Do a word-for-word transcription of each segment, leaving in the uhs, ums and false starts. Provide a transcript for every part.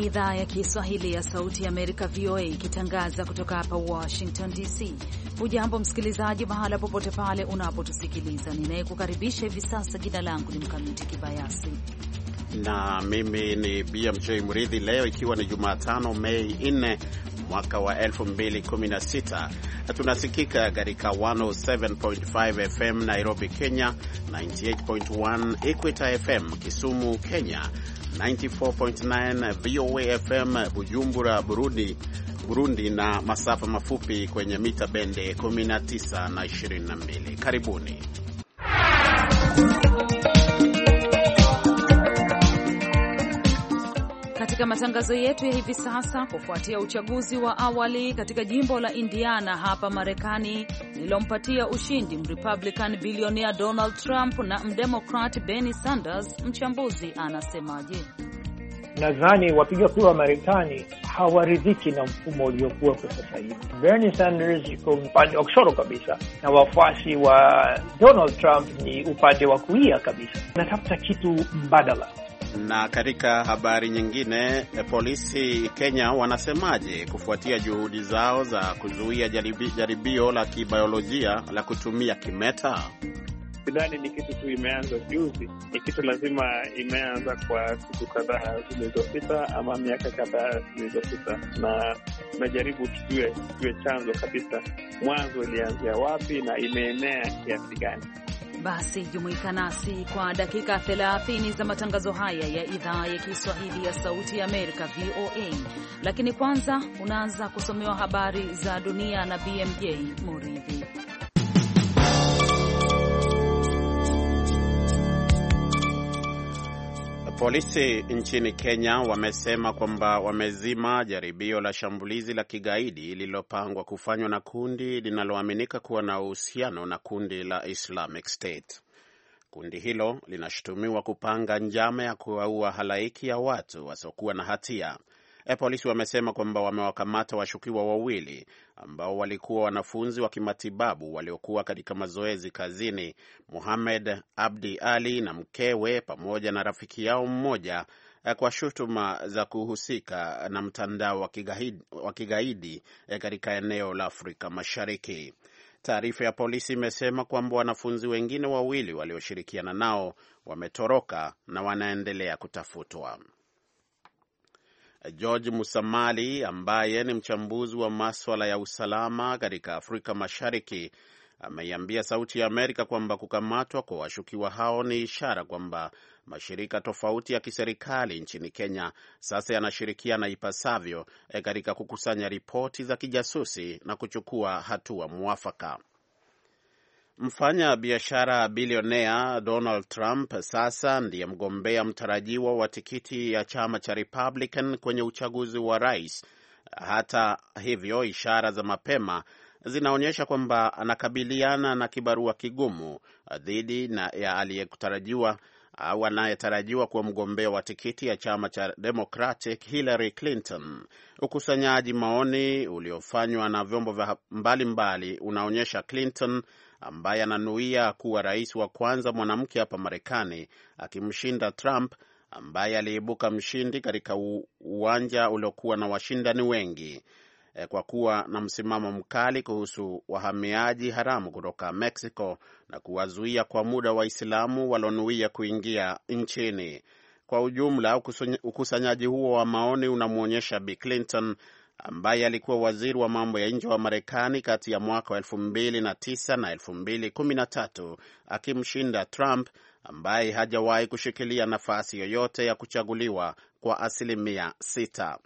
idhaa ya Kiswahili ya Sauti ya Amerika, V O A, ikitangaza kutoka hapa Washington D C. Hujambo msikilizaji, mahala popote pale unapotusikiliza. Ninayekukaribisha hivi sasa, jina langu ni Mkamiti Kibayasi na mimi ni B M J Mridhi. Leo ikiwa ni Jumatano, Mei nne mwaka wa elfu mbili kumi na sita, na tunasikika katika one oh seven point five F M Nairobi, Kenya, ninety-eight point one Equator F M Kisumu, Kenya, ninety-four point nine V O A F M Bujumbura, Burundi, Burundi na masafa mafupi kwenye mita bende kumi na tisa na ishirini na mbili. Karibuni. Katika matangazo yetu ya hivi sasa, kufuatia uchaguzi wa awali katika jimbo la Indiana hapa Marekani lilompatia ushindi Mrepublican bilionea Donald Trump na Mdemocrat Bernie Sanders, mchambuzi anasemaje? Nadhani wapiga kura wa Marekani hawaridhiki na mfumo uliokuwa kwa sasa hivi. Bernie Sanders yuko upande wa kushoto kabisa na wafuasi wa Donald Trump ni upande wa kulia kabisa. Natafuta kitu mbadala. Na katika habari nyingine, polisi Kenya wanasemaje kufuatia juhudi zao za kuzuia jaribi, jaribio la kibiolojia la kutumia kimeta? Sidhani ni kitu tu imeanza juzi, ni kitu lazima imeanza kwa siku kadhaa zilizopita ama miaka kadhaa zilizopita, na tunajaribu tujue tujue chanzo kabisa, mwanzo ilianzia wapi na imeenea kiasi gani. Basi jumuika nasi kwa dakika thelathini za matangazo haya ya idhaa ya Kiswahili ya Sauti ya Amerika, V O A. Lakini kwanza unaanza kusomewa habari za dunia na B M J Muridhi. Polisi nchini Kenya wamesema kwamba wamezima jaribio la shambulizi la kigaidi lililopangwa kufanywa na kundi linaloaminika kuwa na uhusiano na kundi la Islamic State. Kundi hilo linashutumiwa kupanga njama ya kuwaua halaiki ya watu wasiokuwa na hatia. E, polisi wamesema kwamba wamewakamata washukiwa wawili ambao walikuwa wanafunzi wa kimatibabu waliokuwa katika mazoezi kazini, Muhammad Abdi Ali na mkewe pamoja na rafiki yao mmoja, kwa shutuma za kuhusika na mtandao wa kigaidi, wa kigaidi katika eneo la Afrika Mashariki. Taarifa ya polisi imesema kwamba wanafunzi wengine wawili walioshirikiana nao wametoroka na wanaendelea kutafutwa. George Musamali ambaye ni mchambuzi wa masuala ya usalama katika Afrika Mashariki ameiambia Sauti ya Amerika kwamba kukamatwa kwa washukiwa hao ni ishara kwamba mashirika tofauti ya kiserikali nchini Kenya sasa yanashirikiana ipasavyo katika kukusanya ripoti za kijasusi na kuchukua hatua mwafaka. Mfanya biashara bilionea Donald Trump sasa ndiye mgombea mtarajiwa wa tikiti ya chama cha Republican kwenye uchaguzi wa rais. Hata hivyo, ishara za mapema zinaonyesha kwamba anakabiliana na kibarua kigumu dhidi na ya aliyetarajiwa au anayetarajiwa kuwa mgombea wa tikiti ya chama cha Democratic Hillary Clinton. Ukusanyaji maoni uliofanywa na vyombo vya mbalimbali unaonyesha Clinton, ambaye ananuia kuwa rais wa kwanza mwanamke hapa Marekani, akimshinda Trump ambaye aliibuka mshindi katika uwanja uliokuwa na washindani wengi kwa kuwa na msimamo mkali kuhusu wahamiaji haramu kutoka Mexico na kuwazuia kwa muda Waislamu walionuia kuingia nchini. Kwa ujumla, ukusanyaji huo wa maoni unamwonyesha Bi Clinton, ambaye alikuwa waziri wa mambo ya nje wa Marekani kati ya mwaka wa elfu mbili na tisa na elfu mbili kumi na tatu, akimshinda Trump ambaye hajawahi kushikilia nafasi yoyote ya kuchaguliwa kwa asilimia sita.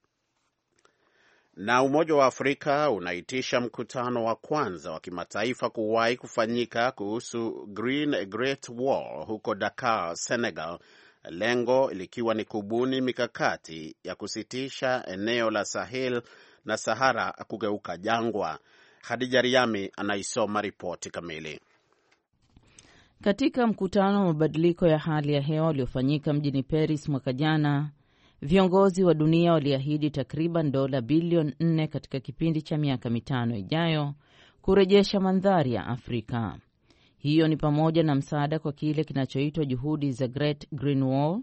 Na Umoja wa Afrika unaitisha mkutano wa kwanza wa kimataifa kuwahi kufanyika kuhusu Green Great Wall huko Dakar, Senegal, lengo likiwa ni kubuni mikakati ya kusitisha eneo la Sahel na Sahara kugeuka jangwa. Khadija Riami anaisoma ripoti kamili. Katika mkutano wa mabadiliko ya hali ya hewa uliofanyika mjini Paris mwaka jana, viongozi wa dunia waliahidi takriban dola bilioni nne katika kipindi cha miaka mitano ijayo kurejesha mandhari ya Afrika. Hiyo ni pamoja na msaada kwa kile kinachoitwa juhudi za Great Green Wall,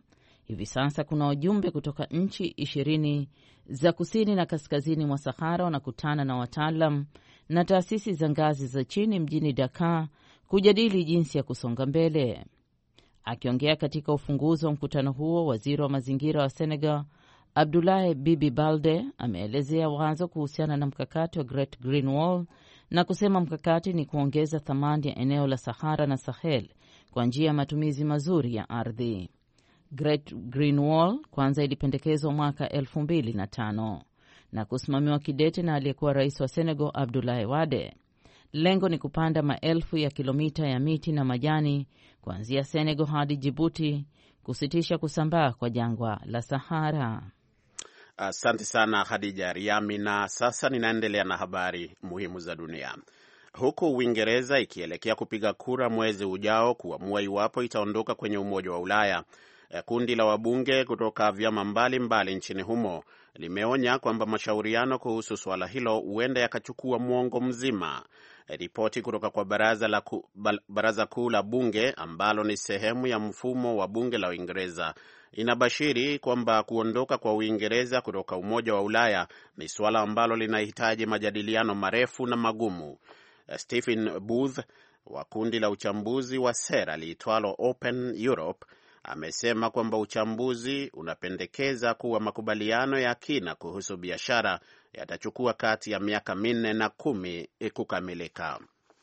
Hivi sasa kuna wajumbe kutoka nchi ishirini za kusini na kaskazini mwa Sahara wanakutana na wataalam na taasisi za ngazi za chini mjini Dakar kujadili jinsi ya kusonga mbele. Akiongea katika ufunguzi wa mkutano huo, waziri wa mazingira wa Senegal Abdoulaye Bibi Balde ameelezea wazo kuhusiana na mkakati wa Great Green Wall na kusema mkakati ni kuongeza thamani ya eneo la Sahara na Sahel kwa njia ya matumizi mazuri ya ardhi. Great Green Wall kwanza ilipendekezwa mwaka elfu mbili na tano na kusimamiwa kidete na aliyekuwa rais wa Senegal Abdoulaye Wade. Lengo ni kupanda maelfu ya kilomita ya miti na majani kuanzia Senegal hadi Djibouti, kusitisha kusambaa kwa jangwa la Sahara. Asante sana Khadija Riami. Na sasa ninaendelea na habari muhimu za dunia. Huku Uingereza ikielekea kupiga kura mwezi ujao kuamua iwapo itaondoka kwenye Umoja wa Ulaya, kundi la wabunge kutoka vyama mbalimbali nchini humo limeonya kwamba mashauriano kuhusu suala hilo huenda yakachukua mwongo mzima. Ripoti kutoka kwa baraza la ku, baraza kuu la bunge ambalo ni sehemu ya mfumo wa bunge la Uingereza inabashiri kwamba kuondoka kwa Uingereza kutoka Umoja wa Ulaya ni suala ambalo linahitaji majadiliano marefu na magumu. Stephen Booth wa kundi la uchambuzi wa sera liitwalo Open Europe amesema kwamba uchambuzi unapendekeza kuwa makubaliano ya kina kuhusu biashara yatachukua kati ya miaka minne na kumi kukamilika.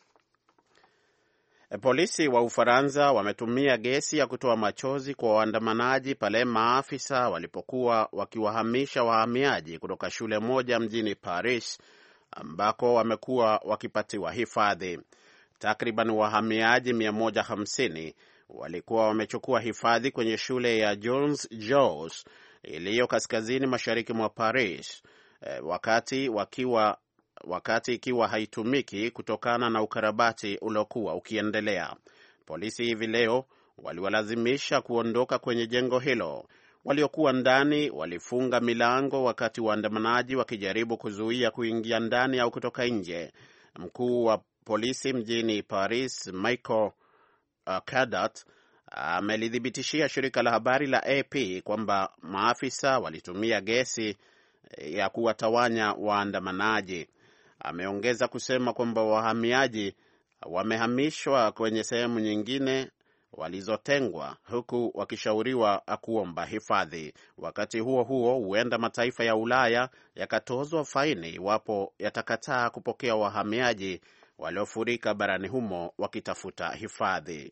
Polisi wa Ufaransa wametumia gesi ya kutoa machozi kwa waandamanaji pale maafisa walipokuwa wakiwahamisha wahamiaji kutoka shule moja mjini Paris ambako wamekuwa wakipatiwa hifadhi. Takriban wahamiaji mia moja hamsini walikuwa wamechukua hifadhi kwenye shule ya Jones Jos iliyo kaskazini mashariki mwa Paris wakati wakiwa wakati ikiwa haitumiki kutokana na ukarabati uliokuwa ukiendelea. Polisi hivi leo waliwalazimisha kuondoka kwenye jengo hilo. Waliokuwa ndani walifunga milango wakati waandamanaji wakijaribu kuzuia kuingia ndani au kutoka nje. Mkuu wa polisi mjini Paris, Michael uh, Cadat, amelithibitishia shirika la habari la A P kwamba maafisa walitumia gesi ya kuwatawanya waandamanaji. Ameongeza kusema kwamba wahamiaji wamehamishwa kwenye sehemu nyingine walizotengwa huku wakishauriwa kuomba hifadhi. Wakati huo huo, huenda mataifa ya Ulaya yakatozwa faini iwapo yatakataa kupokea wahamiaji waliofurika barani humo wakitafuta hifadhi.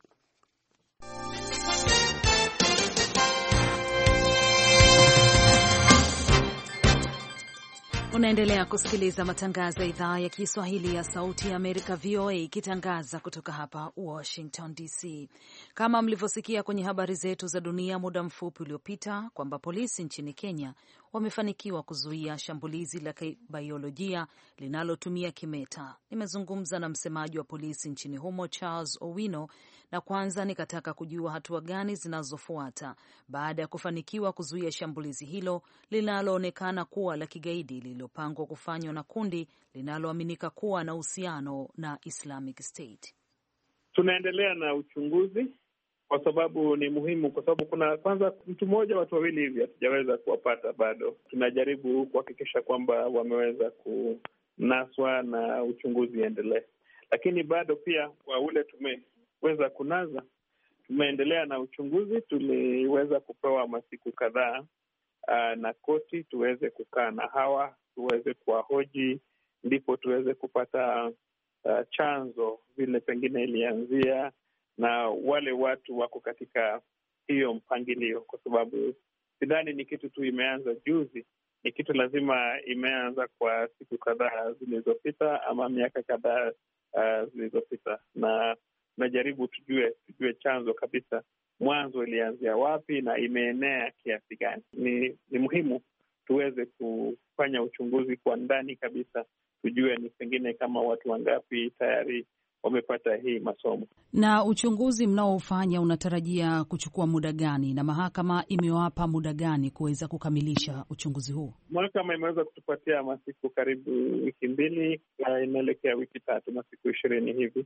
Unaendelea kusikiliza matangazo ya idhaa ya Kiswahili ya Sauti ya Amerika, V O A, ikitangaza kutoka hapa Washington D C. Kama mlivyosikia kwenye habari zetu za dunia muda mfupi uliopita, kwamba polisi nchini Kenya wamefanikiwa kuzuia shambulizi la kibiolojia linalotumia kimeta. Nimezungumza na msemaji wa polisi nchini humo Charles Owino, na kwanza nikataka kujua hatua gani zinazofuata baada ya kufanikiwa kuzuia shambulizi hilo linaloonekana kuwa la kigaidi lililopangwa kufanywa na kundi linaloaminika kuwa na uhusiano na Islamic State. Tunaendelea na uchunguzi kwa sababu ni muhimu, kwa sababu kuna kwanza mtu mmoja, watu wawili hivi hatujaweza kuwapata bado. Tunajaribu kuhakikisha kwamba wameweza kunaswa na uchunguzi endelee, lakini bado pia kwa ule tumeweza kunaza, tumeendelea na uchunguzi. Tuliweza kupewa masiku kadhaa uh, na koti tuweze kukaa na hawa, tuweze kuwahoji, ndipo tuweze kupata uh, chanzo vile pengine ilianzia na wale watu wako katika hiyo mpangilio, kwa sababu sidhani ni kitu tu imeanza juzi. Ni kitu lazima imeanza kwa siku kadhaa zilizopita ama miaka kadhaa uh, zilizopita, na najaribu tujue tujue chanzo kabisa, mwanzo ilianzia wapi na imeenea kiasi gani. Ni, ni muhimu tuweze kufanya uchunguzi kwa ndani kabisa, tujue ni pengine kama watu wangapi tayari wamepata hii masomo. Na uchunguzi mnaofanya unatarajia kuchukua muda gani, na mahakama imewapa muda gani kuweza kukamilisha uchunguzi huu? Mahakama imeweza kutupatia masiku karibu wiki mbili, inaelekea wiki tatu, masiku ishirini hivi,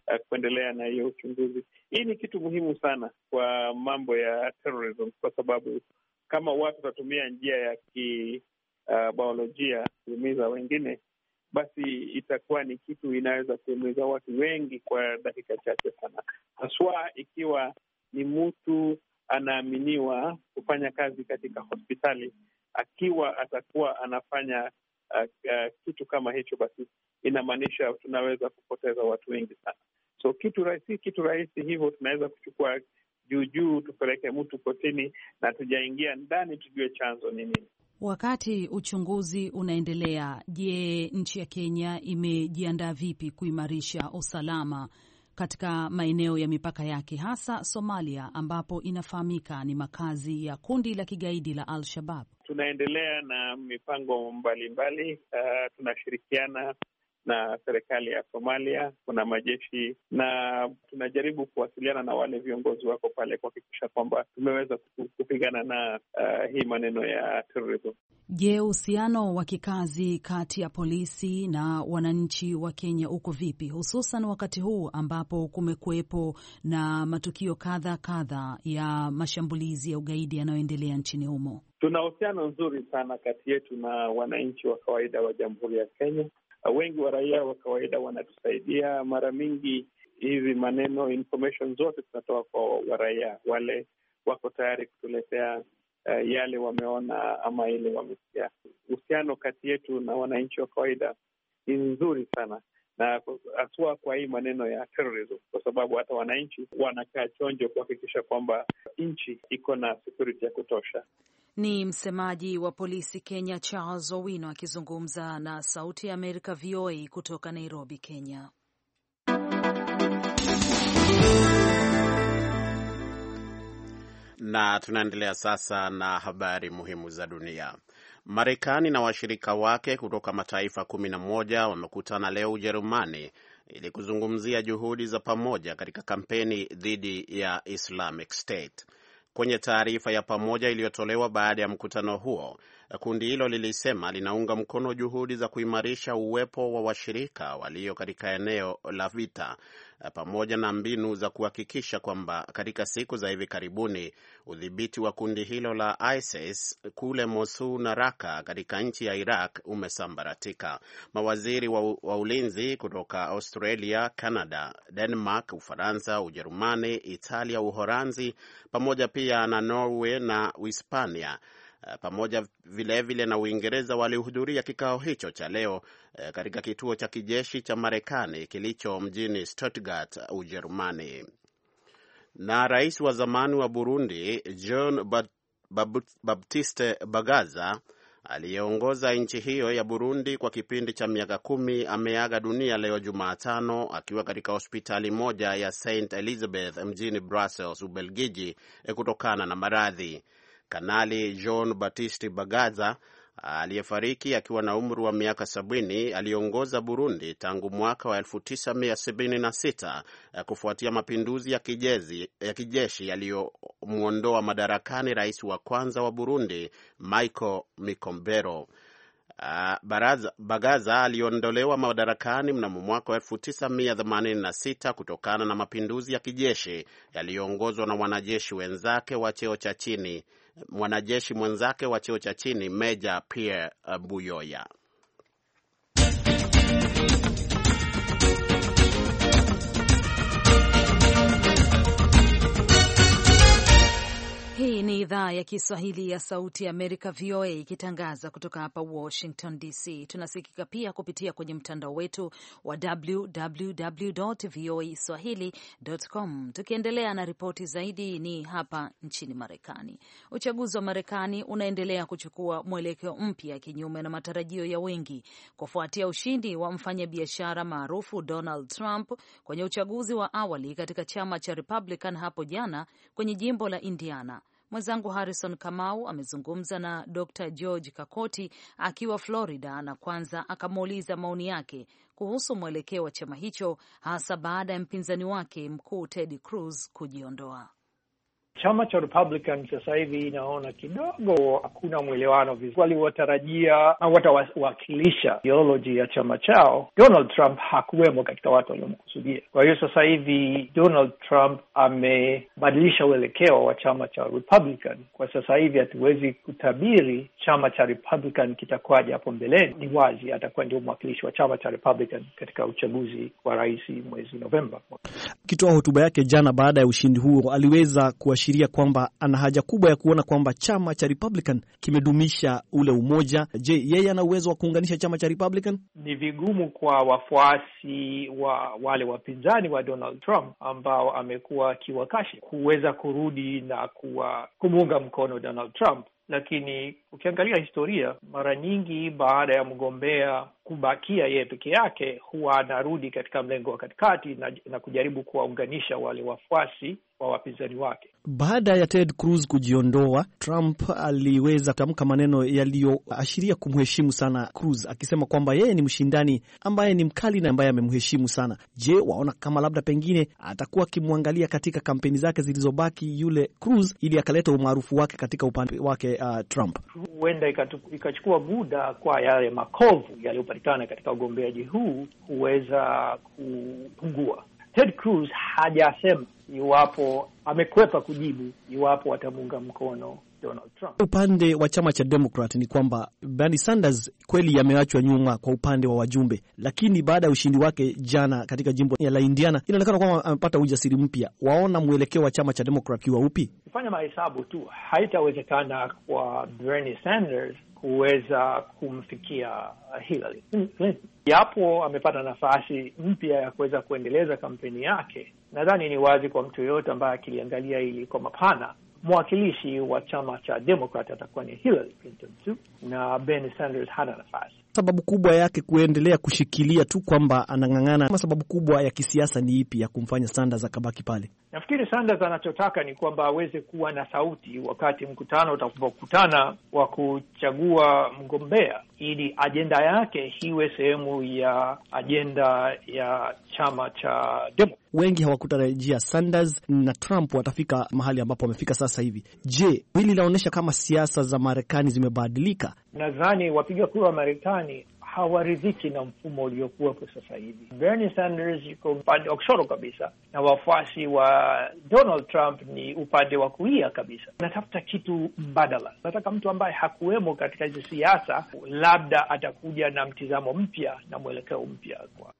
uh, kuendelea na hiyo uchunguzi. Hii ni kitu muhimu sana kwa mambo ya terrorism, kwa sababu kama watu watatumia njia ya kibiolojia uh, kuumiza wengine, basi itakuwa ni kitu inaweza kuumiza watu wengi kwa dakika chache sana, haswa ikiwa ni mtu anaaminiwa kufanya kazi katika hospitali. Akiwa atakuwa anafanya uh, uh, kitu kama hicho, basi inamaanisha tunaweza kupoteza watu wengi sana. So kitu rahisi, kitu rahisi hivyo tunaweza kuchukua juu juu, tupeleke mtu kotini na tujaingia ndani, tujue chanzo ni nini. Wakati uchunguzi unaendelea, je, nchi ya Kenya imejiandaa vipi kuimarisha usalama katika maeneo ya mipaka yake, hasa Somalia ambapo inafahamika ni makazi ya kundi la kigaidi la Al-Shabaab? Tunaendelea na mipango mbalimbali. Uh, tunashirikiana na serikali ya Somalia, kuna majeshi, na tunajaribu kuwasiliana na wale viongozi wako pale kuhakikisha kwamba tumeweza kupigana na uh, hii maneno ya terrorism. Je, uhusiano wa kikazi kati ya polisi na wananchi wa Kenya uko vipi, hususan wakati huu ambapo kumekuwepo na matukio kadha kadha ya mashambulizi ya ugaidi yanayoendelea nchini humo? Tuna uhusiano nzuri sana kati yetu na wananchi wa kawaida wa Jamhuri ya Kenya. Wengi wa raia wa kawaida wanatusaidia. Mara mingi hizi maneno, information zote tunatoa kwa waraia, wale wako tayari kutuletea uh, yale wameona ama ile wamesikia. Uhusiano kati yetu na wananchi wa kawaida ni nzuri sana, na haswa kwa hii maneno ya terrorism, kwa sababu hata wananchi wanakaa chonjo kuhakikisha kwamba nchi iko na security ya kutosha. Ni msemaji wa polisi Kenya Charles Owino akizungumza na Sauti ya Amerika V O A kutoka Nairobi, Kenya. Na tunaendelea sasa na habari muhimu za dunia. Marekani na washirika wake kutoka mataifa kumi na moja wamekutana leo Ujerumani ili kuzungumzia juhudi za pamoja katika kampeni dhidi ya Islamic State. Kwenye taarifa ya pamoja iliyotolewa baada ya mkutano huo, kundi hilo lilisema linaunga mkono juhudi za kuimarisha uwepo wa washirika walio katika eneo la vita, pamoja na mbinu za kuhakikisha kwamba katika siku za hivi karibuni udhibiti wa kundi hilo la ISIS kule Mosul na Raqqa katika nchi ya Iraq umesambaratika. Mawaziri wa, wa ulinzi kutoka Australia, Canada, Denmark, Ufaransa, Ujerumani, Italia, Uholanzi pamoja pia na Norway na Uhispania pamoja vilevile vile na Uingereza walihudhuria kikao hicho cha leo e, katika kituo cha kijeshi cha Marekani kilicho mjini Stuttgart, Ujerumani. Na rais wa zamani wa Burundi John Baptiste Bagaza aliyeongoza nchi hiyo ya Burundi kwa kipindi cha miaka kumi ameaga dunia leo Jumatano akiwa katika hospitali moja ya Saint Elizabeth mjini Brussels, Ubelgiji, kutokana na maradhi. Kanali John Baptiste Bagaza aliyefariki akiwa na umri wa miaka sabini aliongoza Burundi tangu mwaka wa elfu tisa mia sabini na sita kufuatia mapinduzi ya kijeshi ya kijeshi yaliyomuondoa madarakani rais wa kwanza wa Burundi Michael Mikombero. Uh, Baraza, Bagaza aliondolewa madarakani mnamo mwaka wa elfu tisa mia themanini na sita kutokana na mapinduzi ya kijeshi yaliyoongozwa na wanajeshi wenzake wa cheo cha chini mwanajeshi mwenzake wa cheo cha chini Meja Pierre Buyoya. Hii ni idhaa ya Kiswahili ya Sauti ya Amerika, V O A, ikitangaza kutoka hapa Washington D C. Tunasikika pia kupitia kwenye mtandao wetu wa w w w dot v o a swahili dot com. Tukiendelea na ripoti zaidi, ni hapa nchini Marekani. Uchaguzi wa Marekani unaendelea kuchukua mwelekeo mpya kinyume na matarajio ya wengi kufuatia ushindi wa mfanyabiashara maarufu Donald Trump kwenye uchaguzi wa awali katika chama cha Republican hapo jana kwenye jimbo la Indiana. Mwenzangu Harrison Kamau amezungumza na Doctor George Kakoti akiwa Florida, na kwanza akamuuliza maoni yake kuhusu mwelekeo wa chama hicho hasa baada ya mpinzani wake mkuu Ted Cruz kujiondoa. Chama cha Republican sasa hivi inaona kidogo hakuna mwelewano vizuri. Waliotarajia au watawakilisha ideology ya chama chao, Donald Trump hakuwemo katika watu waliomkusudia. Kwa hiyo sasa hivi Donald Trump amebadilisha uelekeo wa chama cha Republican. Kwa sasa hivi hatuwezi kutabiri chama cha Republican kitakwaje hapo mbeleni. Ni wazi atakuwa ndio mwakilishi wa chama cha Republican katika uchaguzi wa rais mwezi Novemba. Kitoa hotuba yake jana baada ya ushindi huo, aliweza kuashiria kwamba ana haja kubwa ya kuona kwamba chama cha Republican kimedumisha ule umoja. Je, yeye ana uwezo wa kuunganisha chama cha Republican? Ni vigumu kwa wafuasi wa wale wapinzani wa Donald Trump ambao amekuwa akiwakashi kuweza kurudi na kuwa kumuunga mkono Donald Trump. Lakini ukiangalia historia, mara nyingi baada ya mgombea kubakia yeye peke yake, huwa anarudi katika mlengo wa katikati na, na kujaribu kuwaunganisha wale wafuasi wa wapinzani wake. Baada ya Ted Cruz kujiondoa, Trump aliweza kutamka maneno yaliyoashiria kumheshimu sana Cruz, akisema kwamba yeye ni mshindani ambaye ni mkali na ambaye amemheshimu sana. Je, waona kama labda pengine atakuwa akimwangalia katika kampeni zake zilizobaki yule Cruz ili akaleta umaarufu wake katika upande wake uh, Trump? Huenda ikachukua muda kwa yale makovu yaliyopatikana katika ugombeaji huu huweza kupungua. Ted Cruz hajasema iwapo amekwepa kujibu iwapo watamunga mkono Donald Trump. Upande wa chama cha Democrat ni kwamba Bernie Sanders kweli yameachwa nyuma kwa upande wa wajumbe, lakini baada ya ushindi wake jana katika jimbo la Indiana inaonekana kwamba amepata ujasiri mpya. Waona mwelekeo wa chama cha Democrat kiwa upi? Kufanya mahesabu tu, haitawezekana kwa Bernie Sanders kuweza kumfikia Hillary Clinton. Yapo amepata nafasi mpya ya kuweza kuendeleza kampeni yake. Nadhani ni wazi kwa mtu yoyote ambaye akiliangalia hili kwa mapana, mwakilishi wa chama cha Democrat atakuwa ni Hillary Clinton tu, na Bernie Sanders hana nafasi. Sababu kubwa yake kuendelea kushikilia tu kwamba anang'ang'ana, kama sababu kubwa ya kisiasa ni ipi ya kumfanya Sanders akabaki pale? Nafikiri Sanders anachotaka ni kwamba aweze kuwa na sauti wakati mkutano utakapokutana wa kuchagua mgombea, ili ajenda yake iwe sehemu ya ajenda ya chama cha Democrat. Wengi hawakutarajia Sanders na Trump watafika mahali ambapo wamefika sasa hivi. Je, hili linaonyesha kama siasa za Marekani zimebadilika? Nadhani wapiga kura wa Marekani hawaridhiki na mfumo uliokuwepo sasa hivi. Bernie Sanders yuko upande wa kushoto kabisa na wafuasi wa Donald Trump ni upande wa kulia kabisa. Natafuta kitu mbadala. Nataka mtu ambaye hakuwemo katika hizo siasa, labda atakuja na mtizamo mpya na mwelekeo mpya. Kwa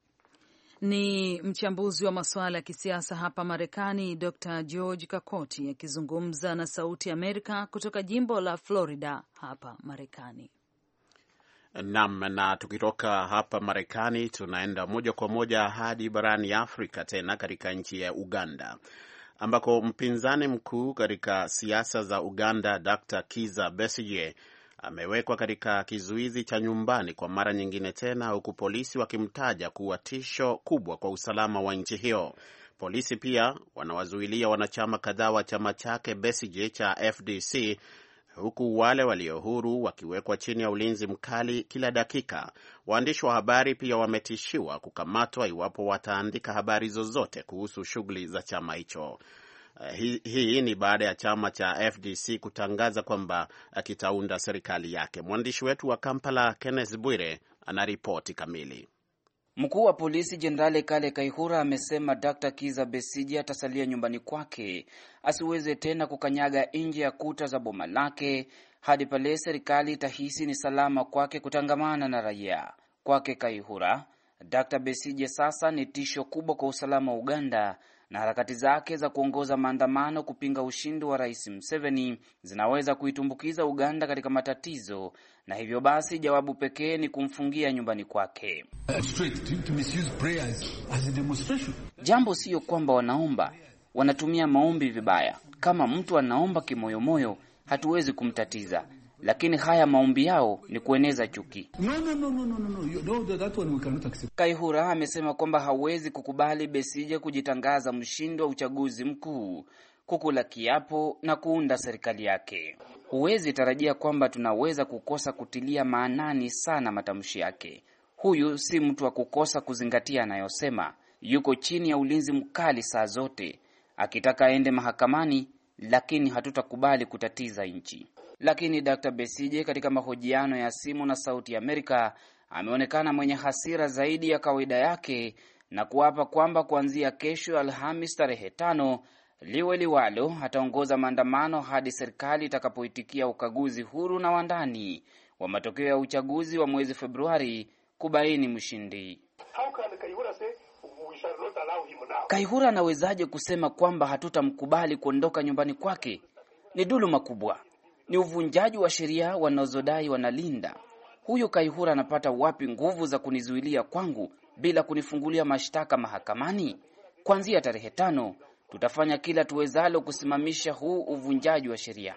ni mchambuzi wa masuala ya kisiasa hapa Marekani, Doctor George Kakoti akizungumza na Sauti Amerika kutoka jimbo la Florida hapa Marekani. Naam, na tukitoka hapa Marekani tunaenda moja kwa moja hadi barani Afrika, tena katika nchi ya Uganda ambako mpinzani mkuu katika siasa za Uganda Doctor Kizza Besigye amewekwa katika kizuizi cha nyumbani kwa mara nyingine tena, huku polisi wakimtaja kuwa tisho kubwa kwa usalama wa nchi hiyo. Polisi pia wanawazuilia wanachama kadhaa wa chama chake Besigye cha F D C, huku wale walio huru wakiwekwa chini ya ulinzi mkali kila dakika. Waandishi wa habari pia wametishiwa kukamatwa iwapo wataandika habari zozote kuhusu shughuli za chama hicho. Hii hi, ni baada ya chama cha F D C kutangaza kwamba kitaunda serikali yake. Mwandishi wetu wa Kampala Kenneth Bwire anaripoti kamili. Mkuu wa polisi Jenerali Kale Kaihura amesema Doctor Kizza Besigye atasalia nyumbani kwake, asiweze tena kukanyaga nje ya kuta za boma lake hadi pale serikali itahisi ni salama kwake kutangamana na raia. Kwake Kaihura, Doctor Besigye sasa ni tisho kubwa kwa usalama wa Uganda, na harakati zake za kuongoza maandamano kupinga ushindi wa Rais Museveni zinaweza kuitumbukiza Uganda katika matatizo, na hivyo basi jawabu pekee ni kumfungia nyumbani kwake. Jambo sio kwamba wanaomba, wanatumia maombi vibaya. Kama mtu anaomba kimoyomoyo, hatuwezi kumtatiza, lakini haya maombi yao ni kueneza chuki. No, no, no, no, no, no. You know that one we cannot accept. Kaihura amesema kwamba hawezi kukubali Besigye kujitangaza mshindi wa uchaguzi mkuu, kukula kiapo na kuunda serikali yake. Huwezi tarajia kwamba tunaweza kukosa kutilia maanani sana matamshi yake. Huyu si mtu wa kukosa kuzingatia anayosema. Yuko chini ya ulinzi mkali saa zote. Akitaka aende mahakamani, lakini hatutakubali kutatiza nchi. Lakini Daktari Besigye katika mahojiano ya simu na Sauti ya Amerika ameonekana mwenye hasira zaidi ya kawaida yake na kuapa kwamba kuanzia kesho Alhamis tarehe tano liwe liwalo ataongoza maandamano hadi serikali itakapoitikia ukaguzi huru na wa ndani wa matokeo ya uchaguzi wa mwezi Februari kubaini mshindi. Kaihura anawezaje kusema kwamba hatutamkubali kuondoka nyumbani kwake? Ni dhuluma kubwa. Ni uvunjaji wa sheria wanazodai wanalinda. Huyo Kaihura anapata wapi nguvu za kunizuilia kwangu bila kunifungulia mashtaka mahakamani? Kuanzia tarehe tano tutafanya kila tuwezalo kusimamisha huu uvunjaji wa sheria.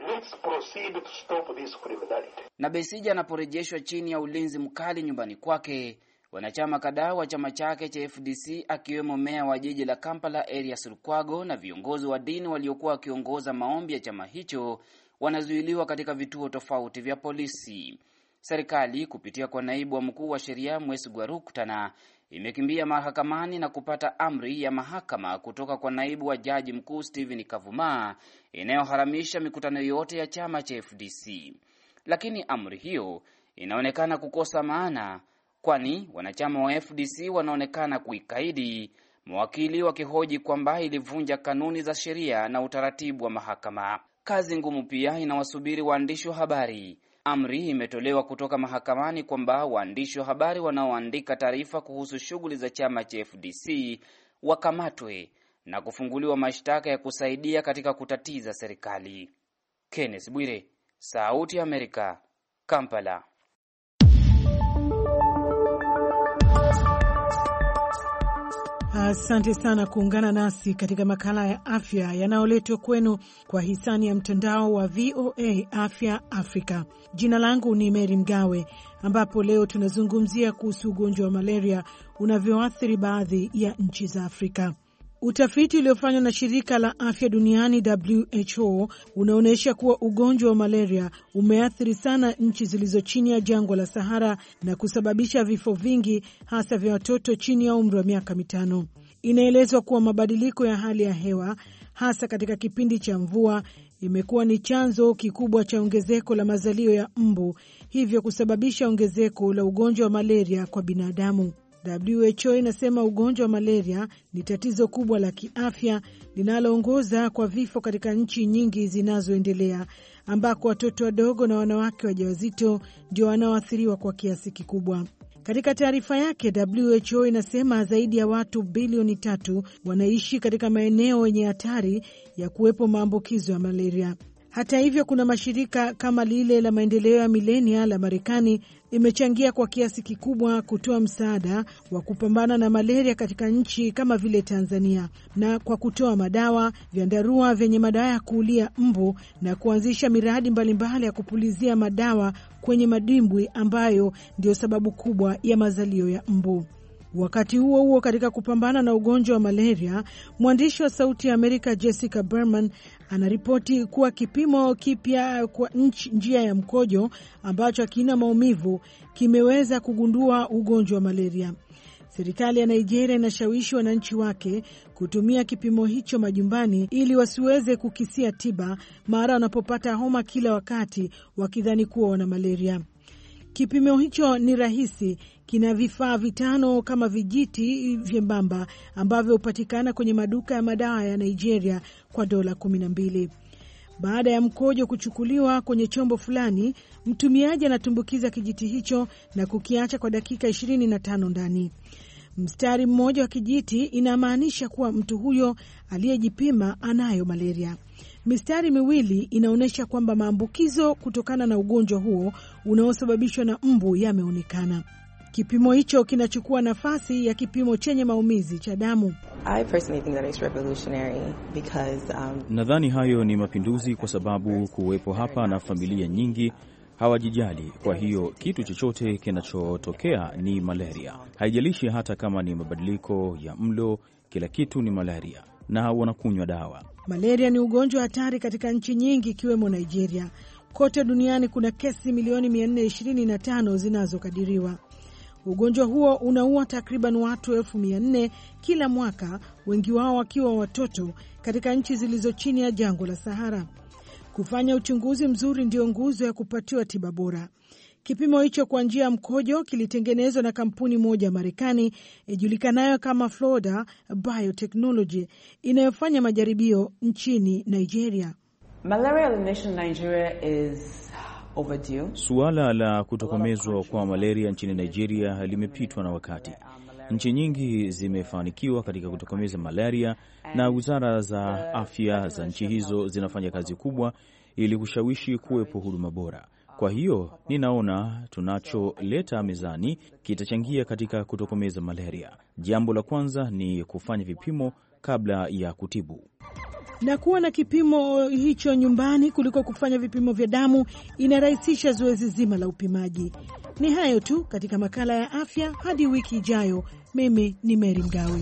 Na Besigye anaporejeshwa chini ya ulinzi mkali nyumbani kwake, wanachama kadhaa wa chama chake cha F D C akiwemo meya wa jiji la Kampala Erias Lukwago na viongozi wa dini waliokuwa wakiongoza maombi ya chama hicho wanazuiliwa katika vituo tofauti vya polisi. Serikali kupitia kwa naibu wa mkuu wa sheria Mwesigwa Rukutana imekimbia mahakamani na kupata amri ya mahakama kutoka kwa naibu wa jaji mkuu Stephen Kavuma inayoharamisha mikutano yote ya chama cha F D C. Lakini amri hiyo inaonekana kukosa maana, kwani wanachama wa F D C wanaonekana kuikaidi, mawakili wakihoji kwamba ilivunja kanuni za sheria na utaratibu wa mahakama. Kazi ngumu pia inawasubiri waandishi wa habari. Amri imetolewa kutoka mahakamani kwamba waandishi wa habari wanaoandika taarifa kuhusu shughuli za chama cha F D C wakamatwe na kufunguliwa mashtaka ya kusaidia katika kutatiza serikali. Kenneth Bwire, Sauti ya Amerika, Kampala. Asante sana kuungana nasi katika makala ya afya yanayoletwa kwenu kwa hisani ya mtandao wa V O A Afya Afrika. Jina langu ni Mary Mgawe, ambapo leo tunazungumzia kuhusu ugonjwa wa malaria unavyoathiri baadhi ya nchi za Afrika. Utafiti uliofanywa na shirika la afya duniani W H O unaonyesha kuwa ugonjwa wa malaria umeathiri sana nchi zilizo chini ya jangwa la Sahara na kusababisha vifo vingi, hasa vya watoto chini ya umri wa miaka mitano. Inaelezwa kuwa mabadiliko ya hali ya hewa, hasa katika kipindi cha mvua, imekuwa ni chanzo kikubwa cha ongezeko la mazalio ya mbu, hivyo kusababisha ongezeko la ugonjwa wa malaria kwa binadamu. W H O inasema ugonjwa wa malaria ni tatizo kubwa la kiafya linaloongoza kwa vifo katika nchi nyingi zinazoendelea, ambako watoto wadogo na wanawake wajawazito ndio wanaoathiriwa kwa kiasi kikubwa. Katika taarifa yake, W H O inasema zaidi ya watu bilioni tatu wanaishi katika maeneo yenye hatari ya kuwepo maambukizo ya malaria. Hata hivyo, kuna mashirika kama lile la maendeleo ya milenia la Marekani imechangia kwa kiasi kikubwa kutoa msaada wa kupambana na malaria katika nchi kama vile Tanzania, na kwa kutoa madawa, vyandarua vyenye madawa ya kuulia mbu na kuanzisha miradi mbalimbali ya kupulizia madawa kwenye madimbwi ambayo ndio sababu kubwa ya mazalio ya mbu. Wakati huo huo, katika kupambana na ugonjwa wa malaria, mwandishi wa Sauti ya Amerika Jessica Berman anaripoti kuwa kipimo kipya kwa nchi njia ya mkojo ambacho hakina maumivu kimeweza kugundua ugonjwa wa malaria. Serikali ya Nigeria inashawishi wananchi wake kutumia kipimo hicho majumbani ili wasiweze kukisia tiba mara wanapopata homa kila wakati wakidhani kuwa wana malaria. Kipimo hicho ni rahisi, kina vifaa vitano kama vijiti vyembamba ambavyo hupatikana kwenye maduka ya madawa ya Nigeria kwa dola kumi na mbili. Baada ya mkojo kuchukuliwa kwenye chombo fulani, mtumiaji anatumbukiza kijiti hicho na kukiacha kwa dakika ishirini na tano ndani. Mstari mmoja wa kijiti inamaanisha kuwa mtu huyo aliyejipima anayo malaria. Mistari miwili inaonyesha kwamba maambukizo kutokana na ugonjwa huo unaosababishwa na mbu yameonekana. Kipimo hicho kinachukua nafasi ya kipimo chenye maumizi cha damu. I personally think that it's revolutionary because um... nadhani hayo ni mapinduzi kwa sababu kuwepo hapa na familia nyingi hawajijali. Kwa hiyo kitu chochote kinachotokea ni malaria. Haijalishi hata kama ni mabadiliko ya mlo, kila kitu ni malaria na wanakunywa dawa. Malaria ni ugonjwa hatari katika nchi nyingi ikiwemo Nigeria. Kote duniani kuna kesi milioni mia nne ishirini na tano zinazokadiriwa. Ugonjwa huo unaua takriban watu elfu mia nne kila mwaka, wengi wao wakiwa watoto katika nchi zilizo chini ya jangwa la Sahara. Kufanya uchunguzi mzuri ndio nguzo ya kupatiwa tiba bora. Kipimo hicho kwa njia ya mkojo kilitengenezwa na kampuni moja Marekani ijulikanayo kama Florida Biotechnology inayofanya majaribio nchini Nigeria. Malaria elimination in Nigeria is overdue. Suala la kutokomezwa kwa malaria nchini Nigeria limepitwa na wakati. Nchi nyingi zimefanikiwa katika kutokomeza malaria na wizara za afya za nchi hizo zinafanya kazi kubwa ili kushawishi kuwepo huduma bora. Kwa hiyo ninaona tunacholeta mezani kitachangia katika kutokomeza malaria. Jambo la kwanza ni kufanya vipimo kabla ya kutibu. Na kuwa na kipimo hicho nyumbani kuliko kufanya vipimo vya damu inarahisisha zoezi zima la upimaji. Ni hayo tu katika makala ya afya, hadi wiki ijayo. Mimi ni Mary Mgawe.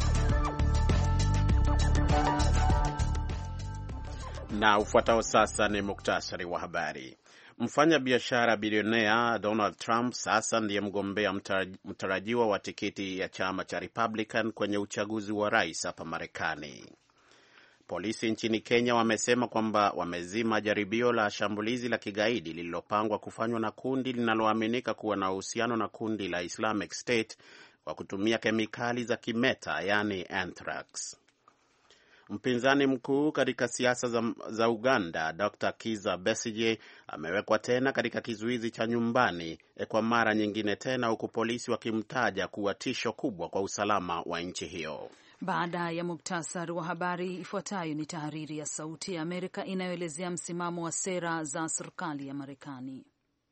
Na ufuatao sasa ni muktasari wa habari. Mfanya biashara bilionea Donald Trump sasa ndiye mgombea mtarajiwa wa tikiti ya chama cha Republican kwenye uchaguzi wa rais hapa Marekani. Polisi nchini Kenya wamesema kwamba wamezima jaribio la shambulizi la kigaidi lililopangwa kufanywa na kundi linaloaminika kuwa na uhusiano na kundi la Islamic State kwa kutumia kemikali za kimeta, yani anthrax. Mpinzani mkuu katika siasa za, za Uganda, Doctor Kizza Besigye amewekwa tena katika kizuizi cha nyumbani kwa mara nyingine tena, huku polisi wakimtaja kuwa tisho kubwa kwa usalama wa nchi hiyo. Baada ya muktasari wa habari, ifuatayo ni tahariri ya Sauti ya Amerika inayoelezea msimamo wa sera za serikali ya Marekani.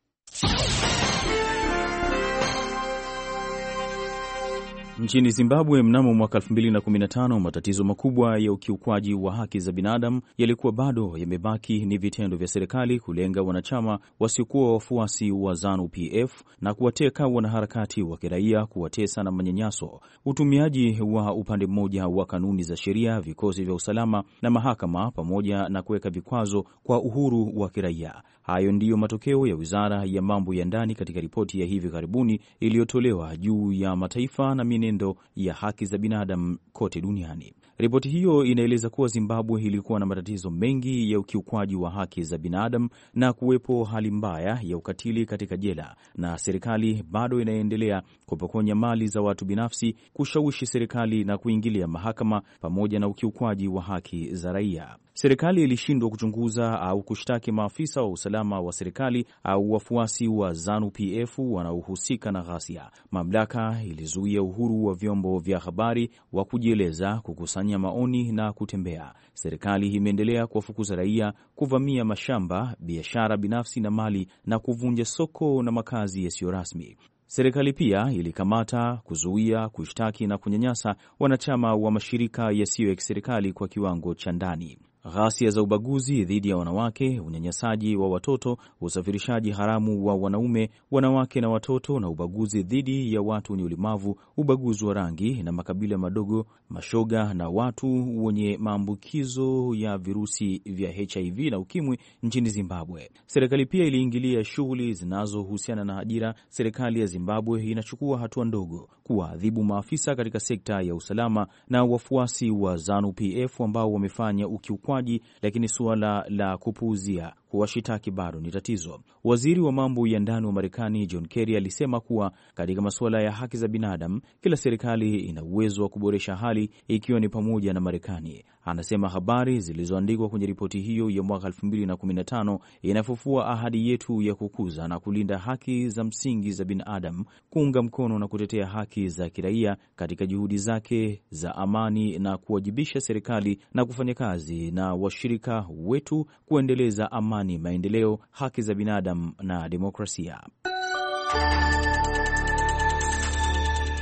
Nchini Zimbabwe mnamo mwaka elfu mbili na kumi na tano, matatizo makubwa ya ukiukwaji wa haki za binadamu yalikuwa bado yamebaki. Ni vitendo vya serikali kulenga wanachama wasiokuwa wafuasi wa ZANU P F na kuwateka wanaharakati wa kiraia, kuwatesa na manyanyaso, utumiaji wa upande mmoja wa kanuni za sheria, vikosi vya usalama na mahakama, pamoja na kuweka vikwazo kwa uhuru wa kiraia. Hayo ndiyo matokeo ya Wizara ya Mambo ya Ndani katika ripoti ya hivi karibuni iliyotolewa juu ya mataifa na mienendo ya haki za binadamu kote duniani. Ripoti hiyo inaeleza kuwa Zimbabwe ilikuwa na matatizo mengi ya ukiukwaji wa haki za binadamu na kuwepo hali mbaya ya ukatili katika jela, na serikali bado inaendelea kupokonya mali za watu binafsi, kushawishi serikali na kuingilia mahakama, pamoja na ukiukwaji wa haki za raia. Serikali ilishindwa kuchunguza au kushtaki maafisa wa usalama wa serikali au wafuasi wa ZANU P F wanaohusika na ghasia. Mamlaka ilizuia uhuru wa vyombo vya habari wa kujieleza, kukusanya maoni na kutembea. Serikali imeendelea kuwafukuza raia, kuvamia mashamba, biashara binafsi na mali, na kuvunja soko na makazi yasiyo rasmi. Serikali pia ilikamata, kuzuia, kushtaki na kunyanyasa wanachama wa mashirika yasiyo ya kiserikali kwa kiwango cha ndani. Ghasia za ubaguzi dhidi ya wanawake, unyanyasaji wa watoto, usafirishaji haramu wa wanaume, wanawake na watoto, na ubaguzi dhidi ya watu wenye ulemavu, ubaguzi wa rangi na makabila madogo, mashoga na watu wenye maambukizo ya virusi vya H I V na ukimwi nchini Zimbabwe. Serikali pia iliingilia shughuli zinazohusiana na ajira. Serikali ya Zimbabwe inachukua hatua ndogo kuwaadhibu maafisa katika sekta ya usalama na wafuasi wa ZANU P F ambao wamefanya ukiukwaji, lakini suala la kupuuzia kuwashitaki bado ni tatizo. Waziri wa mambo ya ndani wa Marekani John Kerry alisema kuwa katika masuala ya haki za binadamu, kila serikali ina uwezo wa kuboresha hali, ikiwa ni pamoja na Marekani. Anasema habari zilizoandikwa kwenye ripoti hiyo ya mwaka elfu mbili na kumi na tano inafufua ahadi yetu ya kukuza na kulinda haki za msingi za binadamu, kuunga mkono na kutetea haki za kiraia katika juhudi zake za amani, na kuwajibisha serikali na kufanya kazi na washirika wetu kuendeleza amani, maendeleo, haki za binadamu na demokrasia.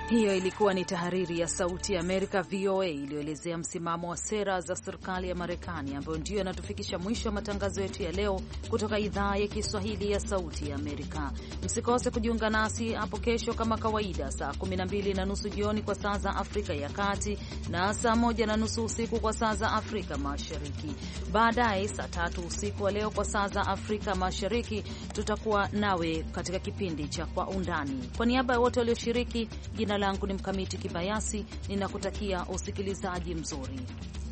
Hiyo ilikuwa ni tahariri ya Sauti ya Amerika V O A iliyoelezea msimamo wa sera za serikali ya Marekani, ambayo ndiyo yanatufikisha mwisho wa matangazo yetu ya leo kutoka idhaa ya Kiswahili ya Sauti ya Amerika. Msikose kujiunga nasi hapo kesho kama kawaida, saa kumi na mbili na nusu jioni kwa saa za Afrika ya Kati na saa moja na nusu usiku kwa saa za Afrika Mashariki. Baadaye saa tatu usiku wa leo kwa saa za Afrika Mashariki tutakuwa nawe katika kipindi cha Kwa Undani. Kwa niaba ya wote walioshiriki, jina langu ni Mkamiti Kibayasi, ninakutakia usikilizaji mzuri.